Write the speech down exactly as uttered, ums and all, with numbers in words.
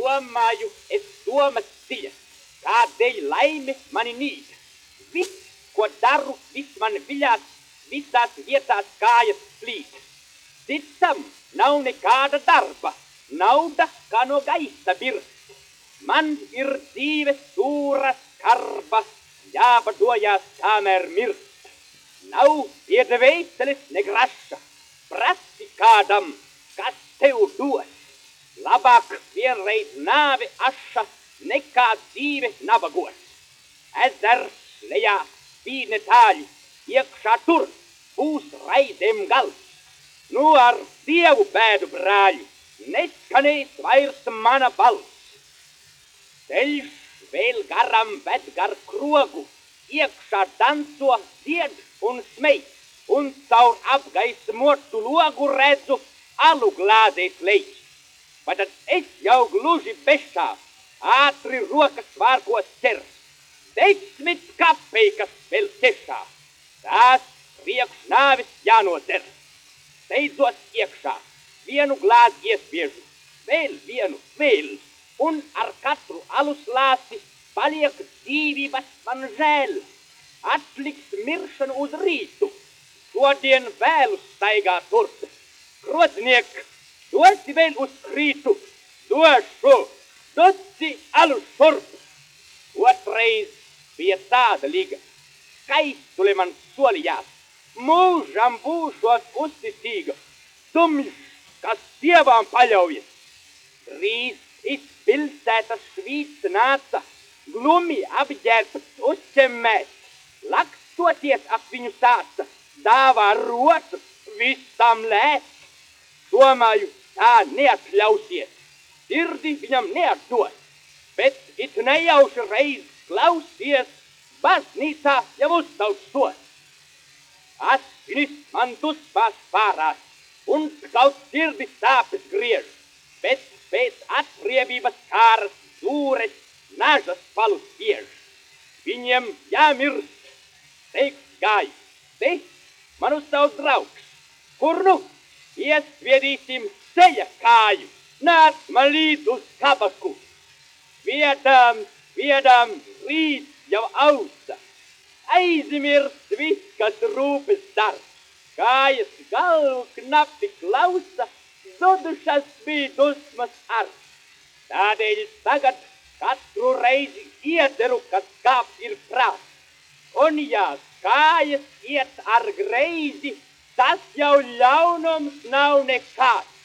Domāju, es domas dziļas, kādēļ laime mani nīd. Viss, ko daru, viss man viļās, visās vietās kājas slīd. Citam nav nekāda darba, nauda kā no gaisa birst. Man ir dzīve stūra skarba, jāpadojās kamēr mirst. Nav pie dvēseles ne graša, prasi kādam, kas tev dos. Labāk vienreiz nāve aša, nekā dzīve nabagos. Ezers lejā spīdne tāļi, iekšā tur būs raidēm gals. Nu ar Dievu bēdu brāļi, neskanēs vairs mana balss. Ceļš vēl garam ved gar krogu, iekšā danco, dzied un smej, un caur apgaismotu logu redzu alu glāzēs leģi. Bet tad es jau gluži bešā, ātri rokas vārkos ķer, desmit kapeikas vēl tiešā, tās priekš nāvis jānoder. Steidzos iekšā, vienu glāzi iespiežu, vēl vienu, vēl, un ar katru alus lāsi paliek dzīvības man žēl. Atliks miršanu uz rītu, šodien vēlu staigā turp. Krozniek, dosi vēl uz krītu, došu, dosi alu šurp. Otreiz bija tāda liga, skaistule man solījās, mūžam būšos uzticīga, tumjš, kas dievām paļaujas. Drīz iz pilsētas švīts nāca, glumi apģērbts uzķemmēt, lakstoties ap viņu sāca, dāvā rotas visam lēt. Domāju, tā neatļausies, sirdi viņam neatdos, bet it nejauši reiz klausies, baznīcā jau uztaušos. Asinis man dusmās pārās, un kaut sirdi sāpes griež, bet pēc atriebības kāras dūres nažas palu spiež. Viņiem jāmirst, teiks gāju, te man uz savu draugs, kur nu? Iesviedīsim ceļa kāju, nāc man līdz uz kabaku. Sviedam, sviedam, rīt jau ausa, aizmirst viss, kas rūpes dar. Kājas galvu knapi klausa, zudušas bija dusmas ar. Tādēļ tagad katru reizi iederu, kad skāps ir prāts. Un ja kājas iet ar greizi, tas jau ļaunums nav nekāds.